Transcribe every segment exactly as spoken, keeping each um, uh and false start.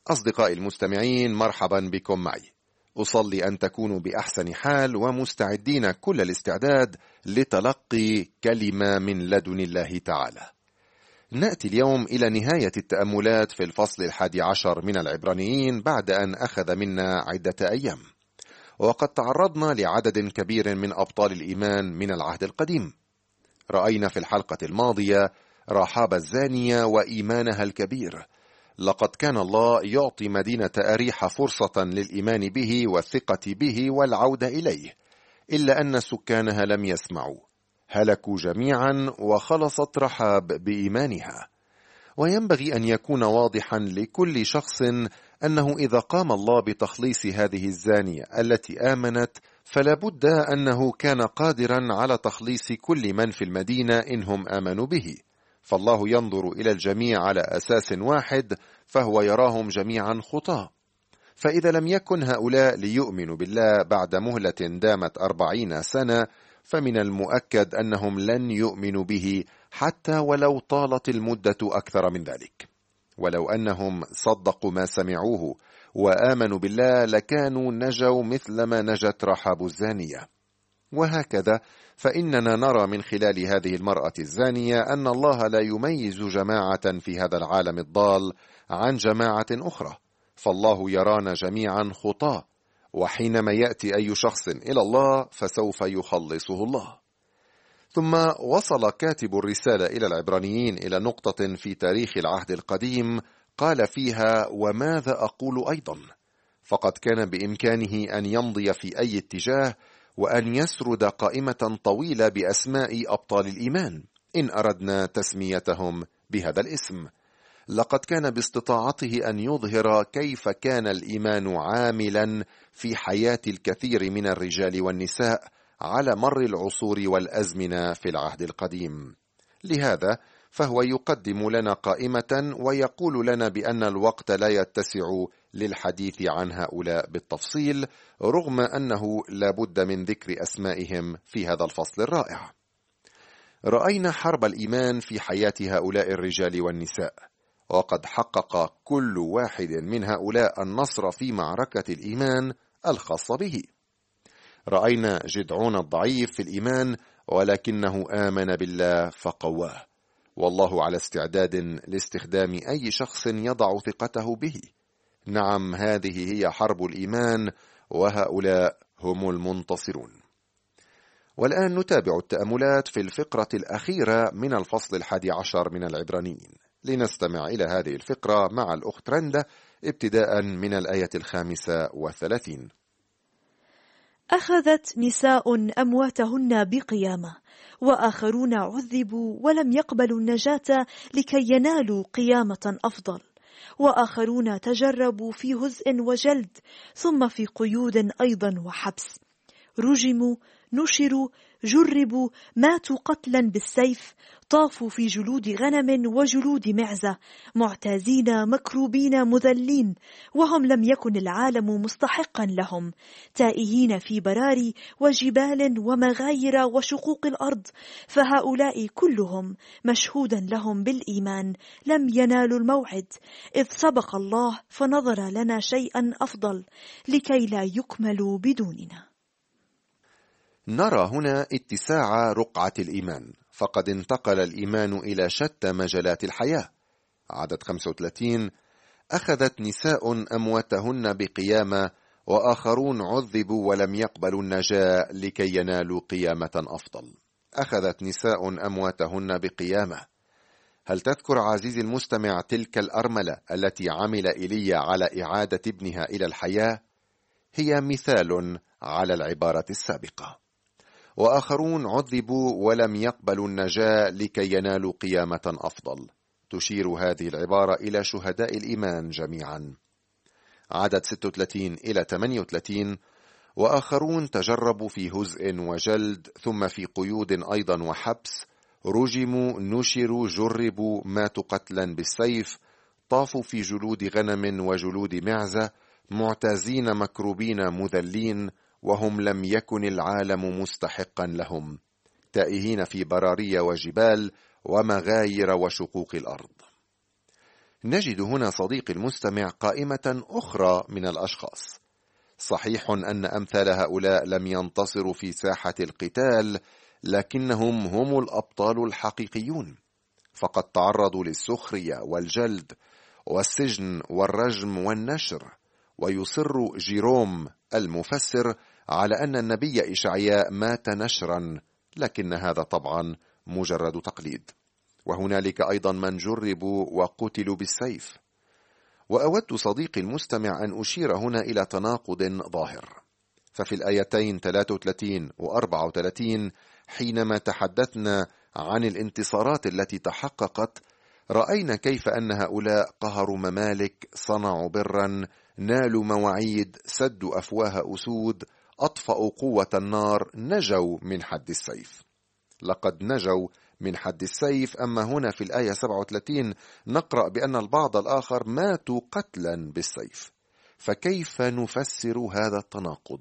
أصدقائي المستمعين، مرحبا بكم معي. أصلي أن تكونوا بأحسن حال ومستعدين كل الاستعداد لتلقي كلمة من لدن الله تعالى. نأتي اليوم إلى نهاية التأملات في الفصل الحادي عشر من العبرانيين بعد أن أخذ منا عدة أيام، وقد تعرضنا لعدد كبير من أبطال الإيمان من العهد القديم. رأينا في الحلقة الماضية رحاب الزانية وإيمانها الكبير. لقد كان الله يعطي مدينة أريحة فرصة للإيمان به والثقة به والعودة إليه، إلا أن سكانها لم يسمعوا، هلكوا جميعا وخلصت رحاب بإيمانها. وينبغي أن يكون واضحا لكل شخص أنه إذا قام الله بتخليص هذه الزانية التي آمنت، فلا بد أنه كان قادرا على تخليص كل من في المدينة إنهم آمنوا به، فالله ينظر إلى الجميع على أساس واحد، فهو يراهم جميعا خطاة. فإذا لم يكن هؤلاء ليؤمنوا بالله بعد مهلة دامت أربعين سنة، فمن المؤكد أنهم لن يؤمنوا به حتى ولو طالت المدة أكثر من ذلك. ولو أنهم صدقوا ما سمعوه وآمنوا بالله لكانوا نجوا مثلما نجت رحاب الزانية. وهكذا فإننا نرى من خلال هذه المرأة الزانية أن الله لا يميز جماعة في هذا العالم الضال عن جماعة أخرى، فالله يرانا جميعا خطاة، وحينما يأتي أي شخص إلى الله فسوف يخلصه الله. ثم وصل كاتب الرسالة إلى العبرانيين إلى نقطة في تاريخ العهد القديم قال فيها: وماذا أقول أيضا؟ فقد كان بإمكانه أن يمضي في أي اتجاه وأن يسرد قائمة طويلة بأسماء أبطال الإيمان إن أردنا تسميتهم بهذا الاسم. لقد كان باستطاعته أن يظهر كيف كان الإيمان عاملا في حياة الكثير من الرجال والنساء على مر العصور والأزمنة في العهد القديم. لهذا فهو يقدم لنا قائمة ويقول لنا بأن الوقت لا يتسع للحديث عن هؤلاء بالتفصيل، رغم أنه لا بد من ذكر أسمائهم في هذا الفصل الرائع. رأينا حرب الإيمان في حياة هؤلاء الرجال والنساء، وقد حقق كل واحد من هؤلاء النصر في معركة الإيمان الخاصة به. رأينا جدعون الضعيف في الإيمان، ولكنه آمن بالله فقواه، والله على استعداد لاستخدام أي شخص يضع ثقته به. نعم، هذه هي حرب الإيمان، وهؤلاء هم المنتصرون. والآن نتابع التأملات في الفقرة الأخيرة من الفصل الحادي عشر من العبرانيين. لنستمع إلى هذه الفقرة مع الأخت رندا ابتداء من الآية الخامسة والثلاثين. أخذت نساء أمواتهن بقيامة، وآخرون عذبوا ولم يقبلوا النجاة لكي ينالوا قيامة أفضل، وآخرون تجربوا في هزء وجلد، ثم في قيود أيضا وحبس، رجموا، نشروا، جربوا، ماتوا قتلا بالسيف، طافوا في جلود غنم وجلود معزة، معتازين مكروبين مذلين، وهم لم يكن العالم مستحقا لهم، تائهين في براري وجبال ومغاير وشقوق الأرض، فهؤلاء كلهم مشهودا لهم بالإيمان لم ينالوا الموعد، إذ سبق الله فنظر لنا شيئا أفضل لكي لا يكملوا بدوننا. نرى هنا اتساع رقعة الإيمان، فقد انتقل الإيمان إلى شتى مجالات الحياة. عدد خمسة وثلاثين: أخذت نساء أمواتهن بقيامة، وآخرون عذبوا ولم يقبلوا النجاة لكي ينالوا قيامة أفضل. أخذت نساء أمواتهن بقيامة. هل تذكر عزيزي المستمع تلك الأرملة التي عمل إيليا على إعادة ابنها إلى الحياة؟ هي مثال على العبارة السابقة. وآخرون عذبوا ولم يقبلوا النجاة لكي ينالوا قيامة أفضل. تشير هذه العبارة إلى شهداء الإيمان جميعا. عدد ستة وثلاثين إلى ثمانية وثلاثين: وآخرون تجربوا في هزء وجلد، ثم في قيود أيضا وحبس، رجموا، نشروا، جربوا، ماتوا قتلا بالسيف، طافوا في جلود غنم وجلود معزة، معتازين مكروبين مذلين، وهم لم يكن العالم مستحقا لهم، تائهين في براري وجبال ومغاير وشقوق الأرض. نجد هنا صديقي المستمع قائمة أخرى من الأشخاص. صحيح أن أمثال هؤلاء لم ينتصروا في ساحة القتال، لكنهم هم الأبطال الحقيقيون، فقد تعرضوا للسخرية والجلد والسجن والرجم والنشر. ويصر جيروم المفسر على أن النبي إشعياء مات نشرا، لكن هذا طبعا مجرد تقليد. وهنالك أيضا من جربوا وقتلوا بالسيف. وأود صديقي المستمع أن أشير هنا إلى تناقض ظاهر. ففي الآيتين ثلاثة وثلاثين و أربعة وثلاثين حينما تحدثنا عن الانتصارات التي تحققت، رأينا كيف أن هؤلاء قهروا ممالك، صنعوا برا، نالوا مواعيد، سدوا أفواه أسود، أطفأوا قوة النار، نجوا من حد السيف. لقد نجوا من حد السيف. أما هنا في الآية سبعة وثلاثين نقرأ بأن البعض الآخر ماتوا قتلا بالسيف. فكيف نفسر هذا التناقض؟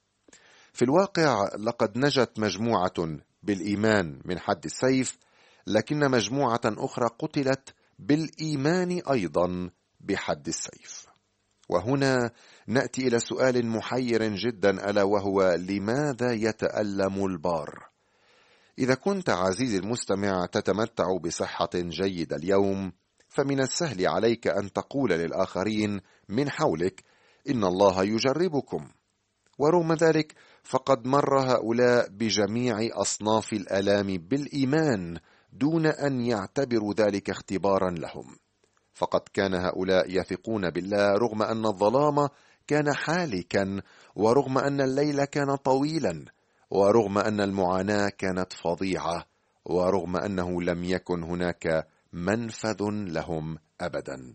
في الواقع لقد نجت مجموعة بالإيمان من حد السيف، لكن مجموعة أخرى قتلت بالإيمان أيضا بحد السيف. وهنا نأتي إلى سؤال محير جدا، ألا وهو: لماذا يتألم البار؟ إذا كنت عزيزي المستمع تتمتع بصحة جيدة اليوم، فمن السهل عليك أن تقول للآخرين من حولك إن الله يجربكم. ورغم ذلك فقد مر هؤلاء بجميع أصناف الآلام بالإيمان دون أن يعتبروا ذلك اختبارا لهم. فقد كان هؤلاء يثقون بالله رغم أن الظلام كان حالكا، ورغم أن الليل كان طويلا، ورغم أن المعاناة كانت فظيعة، ورغم أنه لم يكن هناك منفذ لهم أبدا.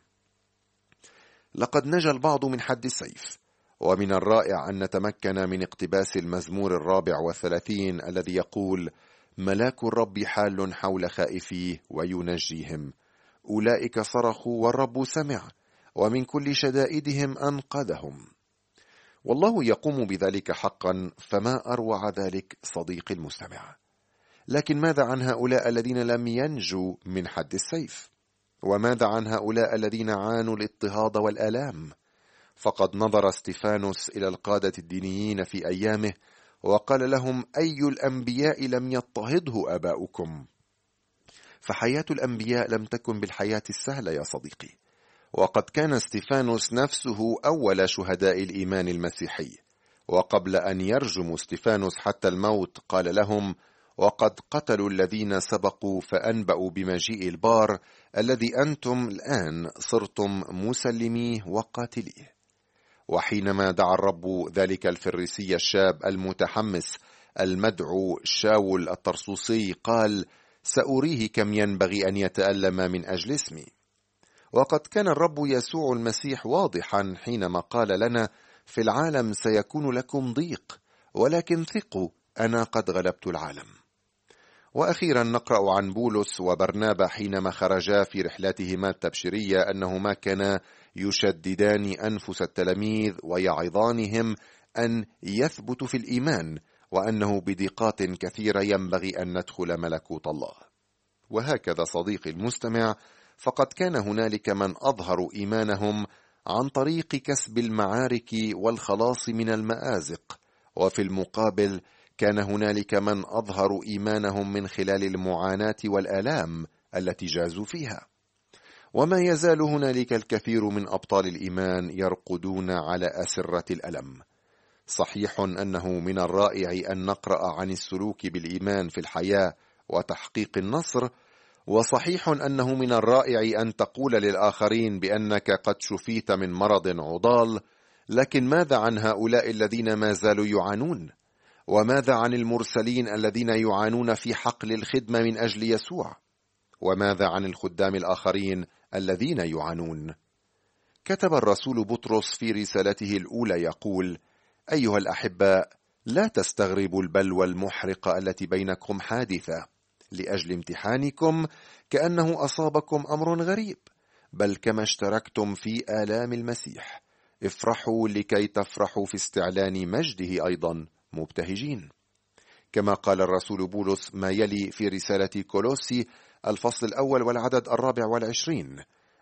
لقد نجا البعض من حد السيف. ومن الرائع أن نتمكن من اقتباس المزمور الرابع والثلاثين الذي يقول: ملاك الرب حال حول خائفيه وينجيهم، أولئك صرخوا والرب سمع، ومن كل شدائدهم أنقذهم. والله يقوم بذلك حقا، فما أروع ذلك صديقي المستمع. لكن ماذا عن هؤلاء الذين لم ينجوا من حد السيف؟ وماذا عن هؤلاء الذين عانوا الاضطهاد والآلام؟ فقد نظر استفانوس إلى القادة الدينيين في أيامه وقال لهم: أي الأنبياء لم يضطهده آباؤكم؟ فحياة الأنبياء لم تكن بالحياة السهلة يا صديقي. وقد كان استفانوس نفسه أول شهداء الإيمان المسيحي، وقبل أن يرجم استفانوس حتى الموت قال لهم: وقد قتلوا الذين سبقوا فأنبأوا بمجيء البار الذي أنتم الآن صرتم مسلميه وقاتليه. وحينما دعا الرب ذلك الفريسي الشاب المتحمس المدعو شاول الطرسوسي قال: سأريه كم ينبغي أن يتألم من أجل اسمي. وقد كان الرب يسوع المسيح واضحا حينما قال لنا: في العالم سيكون لكم ضيق، ولكن ثقوا أنا قد غلبت العالم. وأخيرا نقرأ عن بولس وبرنابا حينما خرجا في رحلتهما التبشيرية أنهما كانا يشددان أنفس التلاميذ ويعظانهم أن يثبتوا في الإيمان، وأنه بضيقات كثيرة ينبغي أن ندخل ملكوت الله. وهكذا صديقي المستمع، فقد كان هنالك من أظهروا إيمانهم عن طريق كسب المعارك والخلاص من المآزق، وفي المقابل كان هنالك من أظهروا إيمانهم من خلال المعاناة والآلام التي جازوا فيها. وما يزال هنالك الكثير من أبطال الإيمان يرقدون على أسرة الألم. صحيح أنه من الرائع أن نقرأ عن السلوك بالإيمان في الحياة وتحقيق النصر، وصحيح أنه من الرائع أن تقول للآخرين بأنك قد شفيت من مرض عضال، لكن ماذا عن هؤلاء الذين ما زالوا يعانون؟ وماذا عن المرسلين الذين يعانون في حقل الخدمة من أجل يسوع؟ وماذا عن الخدام الآخرين الذين يعانون؟ كتب الرسول بطرس في رسالته الأولى يقول: أيها الأحباء، لا تستغربوا البلوى المحرقة التي بينكم حادثة لأجل امتحانكم كأنه أصابكم أمر غريب، بل كما اشتركتم في آلام المسيح افرحوا لكي تفرحوا في استعلان مجده أيضا مبتهجين. كما قال الرسول بولس ما يلي في رسالة كولوسي الفصل الأول والعدد الرابع والعشرين: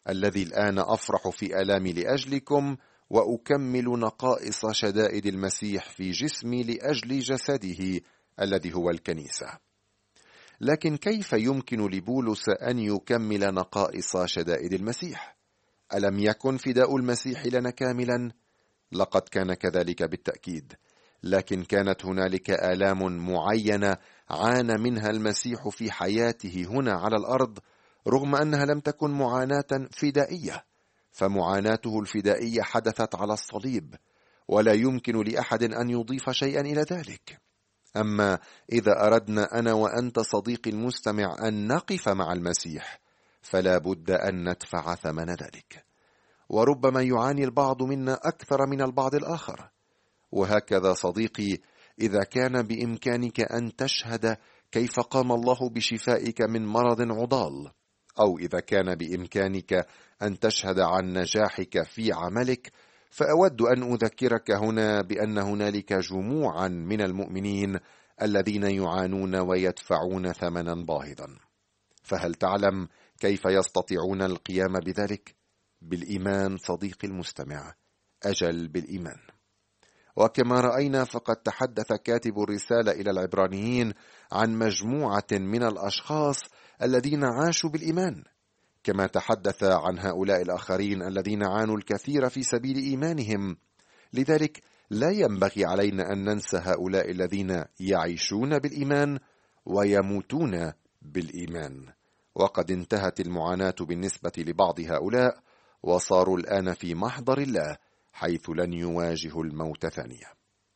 الذي الآن أفرح في آلامي لأجلكم، وأكمل نقائص شدائد المسيح في جسمي لأجل جسده الذي هو الكنيسة. لكن كيف يمكن لبولس أن يكمل نقائص شدائد المسيح؟ ألم يكن فداء المسيح لنا كاملا؟ لقد كان كذلك بالتأكيد، لكن كانت هنالك آلام معينة عانى منها المسيح في حياته هنا على الأرض، رغم أنها لم تكن معاناة فدائية، فمعاناته الفدائية حدثت على الصليب، ولا يمكن لأحد أن يضيف شيئا إلى ذلك. أما إذا أردنا أنا وأنت صديقي المستمع أن نقف مع المسيح، فلا بد أن ندفع ثمن ذلك، وربما يعاني البعض منا أكثر من البعض الآخر. وهكذا صديقي، إذا كان بإمكانك أن تشهد كيف قام الله بشفائك من مرض عضال، أو إذا كان بإمكانك أن تشهد عن نجاحك في عملك، فأود أن أذكرك هنا بأن هنالك جموعا من المؤمنين الذين يعانون ويدفعون ثمنا باهظا. فهل تعلم كيف يستطيعون القيام بذلك؟ بالإيمان صديقي المستمع، أجل بالإيمان. وكما رأينا فقد تحدث كاتب الرسالة إلى العبرانيين عن مجموعة من الأشخاص الذين عاشوا بالإيمان، كما تحدث عن هؤلاء الآخرين الذين عانوا الكثير في سبيل إيمانهم. لذلك لا ينبغي علينا أن ننسى هؤلاء الذين يعيشون بالإيمان ويموتون بالإيمان. وقد انتهت المعاناة بالنسبة لبعض هؤلاء، وصاروا الآن في محضر الله، حيث لن يواجهوا الموت ثانية.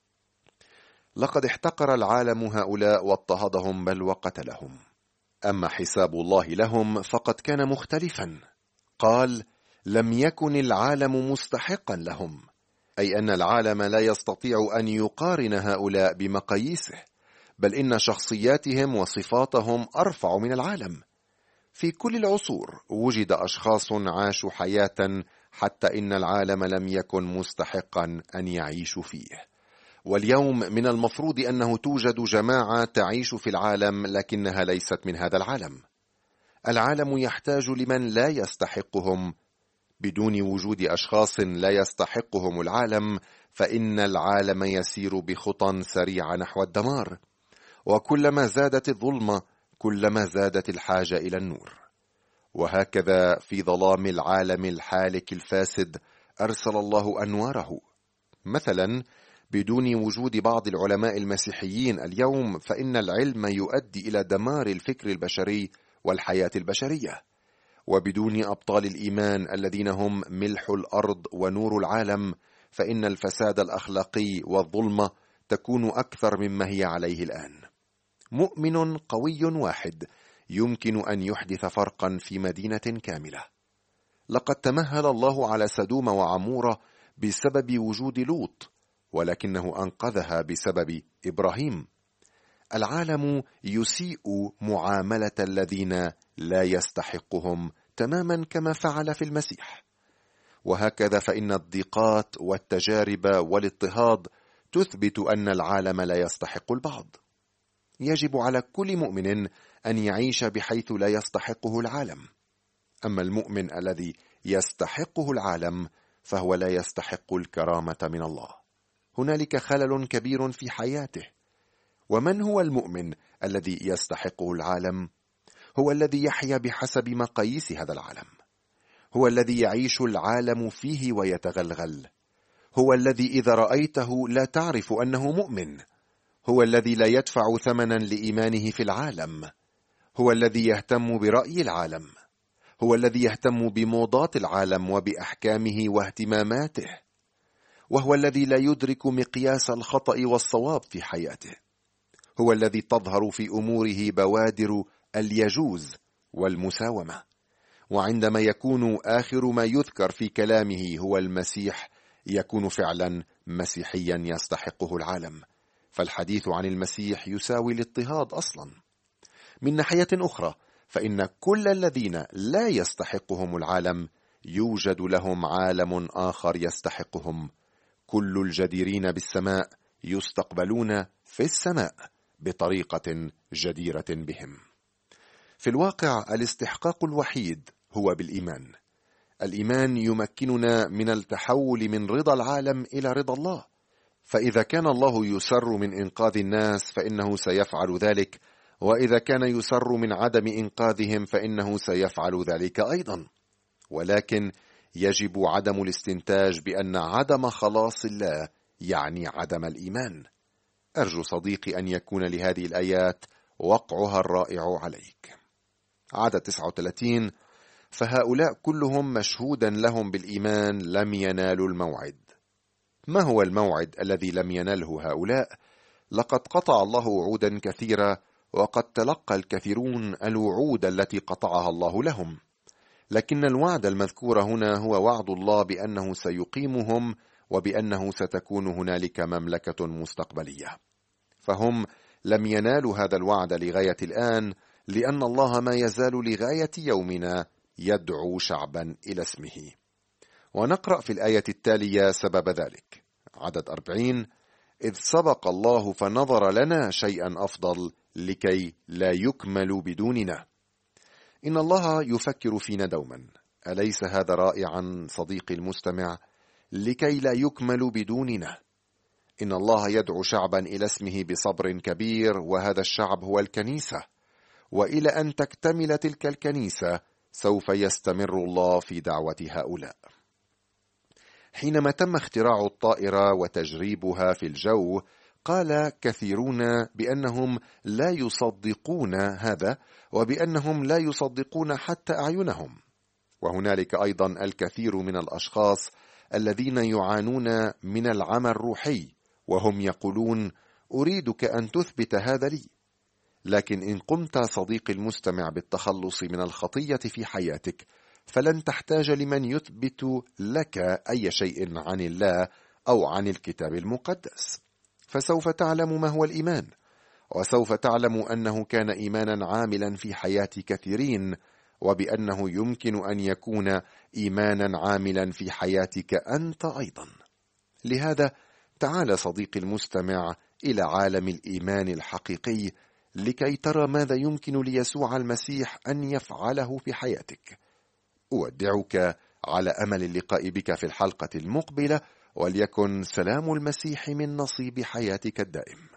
لقد احتقر العالم هؤلاء واضطهدهم بل وقتلهم. أما حساب الله لهم فقد كان مختلفا. قال: لم يكن العالم مستحقا لهم، أي أن العالم لا يستطيع أن يقارن هؤلاء بمقاييسه، بل إن شخصياتهم وصفاتهم أرفع من العالم. في كل العصور وجد أشخاص عاشوا حياة حتى إن العالم لم يكن مستحقا أن يعيشوا فيه. واليوم من المفروض أنه توجد جماعة تعيش في العالم لكنها ليست من هذا العالم. العالم يحتاج لمن لا يستحقهم. بدون وجود أشخاص لا يستحقهم العالم، فإن العالم يسير بخطى سريعة نحو الدمار، وكلما زادت الظلمة كلما زادت الحاجة إلى النور. وهكذا في ظلام العالم الحالك الفاسد أرسل الله أنواره. مثلا بدون وجود بعض العلماء المسيحيين اليوم، فإن العلم يؤدي إلى دمار الفكر البشري والحياة البشرية. وبدون أبطال الإيمان الذين هم ملح الأرض ونور العالم، فإن الفساد الأخلاقي والظلمة تكون أكثر مما هي عليه الآن. مؤمن قوي واحد يمكن أن يحدث فرقا في مدينة كاملة. لقد تمهل الله على سدوم وعمورة بسبب وجود لوط، ولكنه أنقذها بسبب إبراهيم. العالم يسيء معاملة الذين لا يستحقهم تماما كما فعل في المسيح. وهكذا فإن الضيقات والتجارب والاضطهاد تثبت أن العالم لا يستحق البعض. يجب على كل مؤمن أن يعيش بحيث لا يستحقه العالم. أما المؤمن الذي يستحقه العالم فهو لا يستحق الكرامة من الله. هنالك خلل كبير في حياته. ومن هو المؤمن الذي يستحقه العالم؟ هو الذي يحيا بحسب مقاييس هذا العالم، هو الذي يعيش العالم فيه ويتغلغل، هو الذي إذا رأيته لا تعرف أنه مؤمن، هو الذي لا يدفع ثمنا لإيمانه في العالم، هو الذي يهتم برأي العالم، هو الذي يهتم بموضات العالم وبأحكامه واهتماماته، وهو الذي لا يدرك مقياس الخطأ والصواب في حياته، هو الذي تظهر في أموره بوادر اليجوز والمساومة. وعندما يكون آخر ما يذكر في كلامه هو المسيح، يكون فعلا مسيحيا يستحقه العالم، فالحديث عن المسيح يساوي الاضطهاد أصلا. من ناحية أخرى فإن كل الذين لا يستحقهم العالم يوجد لهم عالم آخر يستحقهم. كل الجديرين بالسماء يستقبلون في السماء بطريقة جديرة بهم. في الواقع الاستحقاق الوحيد هو بالإيمان، الإيمان يمكننا من التحول من رضا العالم إلى رضا الله، فإذا كان الله يسر من إنقاذ الناس فإنه سيفعل ذلك، وإذا كان يسر من عدم إنقاذهم فإنه سيفعل ذلك أيضا. ولكن يجب عدم الاستنتاج بأن عدم خلاص الله يعني عدم الإيمان. أرجو صديقي أن يكون لهذه الآيات وقعها الرائع عليك. عدد تسعة وثلاثين: فهؤلاء كلهم مشهودا لهم بالإيمان لم ينالوا الموعد. ما هو الموعد الذي لم يناله هؤلاء؟ لقد قطع الله وعودا كثيرة، وقد تلقى الكثيرون الوعود التي قطعها الله لهم، لكن الوعد المذكور هنا هو وعد الله بأنه سيقيمهم وبأنه ستكون هنالك مملكة مستقبلية. فهم لم ينالوا هذا الوعد لغاية الآن، لأن الله ما يزال لغاية يومنا يدعو شعبا إلى اسمه. ونقرأ في الآية التالية سبب ذلك. عدد أربعين: إذ سبق الله فنظر لنا شيئا أفضل لكي لا يكمل بدوننا. إن الله يفكر فينا دوما، أليس هذا رائعا صديقي المستمع؟ لكي لا يكمل بدوننا. إن الله يدعو شعبا إلى اسمه بصبر كبير، وهذا الشعب هو الكنيسة، وإلى أن تكتمل تلك الكنيسة سوف يستمر الله في دعوة هؤلاء. حينما تم اختراع الطائرة وتجريبها في الجو، قال كثيرون بأنهم لا يصدقون هذا، وبأنهم لا يصدقون حتى أعينهم. وهنالك أيضا الكثير من الأشخاص الذين يعانون من العمى الروحي، وهم يقولون أريدك أن تثبت هذا لي. لكن إن قمت صديقي المستمع بالتخلص من الخطية في حياتك، فلن تحتاج لمن يثبت لك أي شيء عن الله أو عن الكتاب المقدس، فسوف تعلم ما هو الإيمان، وسوف تعلم أنه كان إيمانا عاملا في حياة كثيرين، وبأنه يمكن أن يكون إيمانا عاملا في حياتك أنت أيضا. لهذا تعال صديقي المستمع إلى عالم الإيمان الحقيقي لكي ترى ماذا يمكن ليسوع المسيح أن يفعله في حياتك. أودعك على أمل اللقاء بك في الحلقة المقبلة، وليكن سلام المسيح من نصيب حياتك الدائم.